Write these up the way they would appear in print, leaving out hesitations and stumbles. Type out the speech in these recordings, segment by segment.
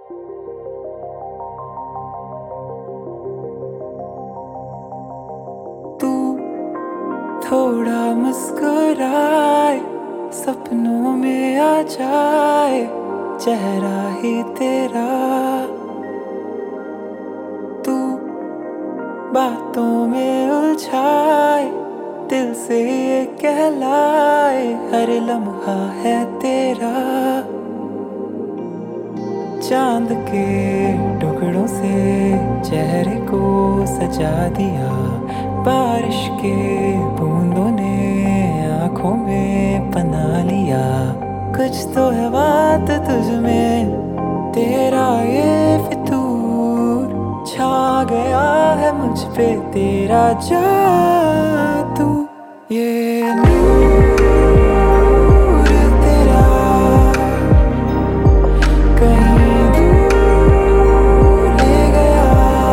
तू थोड़ा मुस्कुराए, सपनों में आ जाए चेहरा ही तेरा। तू बातों में उलझाए, दिल से ये कहलाए हर लम्हा है तेरा। चांद के टुकड़ों से चेहरे को सजा दिया, बारिश के बूंदों ने आंखों में पना लिया। कुछ तो है बात तुझ में, तेरा ये फितूर छा गया है मुझ पे तेरा जादू। ये नूर तेरा कहीं दूर ले गया,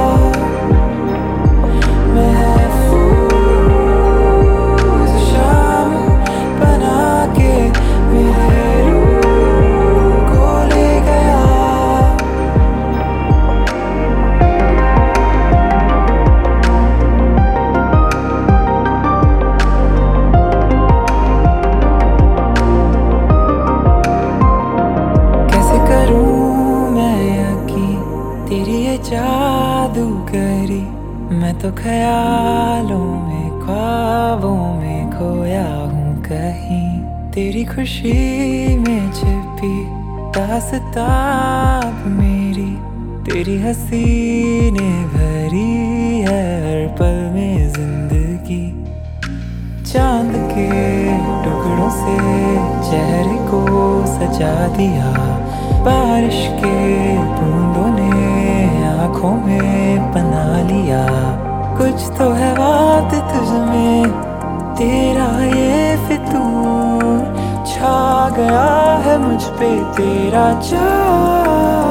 महफूज शाम बना के मेरे रूह को ले गया। कैसे करूं मैं यकीन तेरी ये जादूगरी, मैं तो ख्यालों में ख्वाबों में खोया हूँ कहीं। तेरी खुशी में छिपी दास्तां मेरी, तेरी हंसी ने भरी है हर पल में जिंदगी। चांद के टुकड़ों से चेहरे को सजा दिया, बारिश के बूंदों ने आंखों में पना लिया। कुछ तो है बात तुझ में, तेरा ये फितूर छा गया है मुझ पे तेरा जादू।